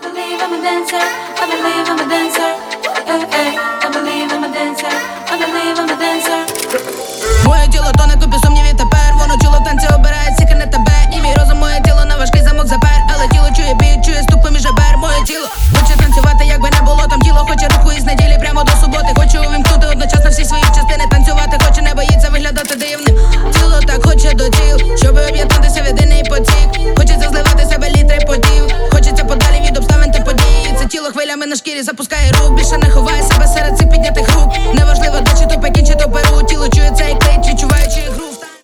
believe I'm a dancer. I believe I'm a dancer. I believe I'm a dancer. I believe I'm a dancer. Моє тіло тоне купі сумнів.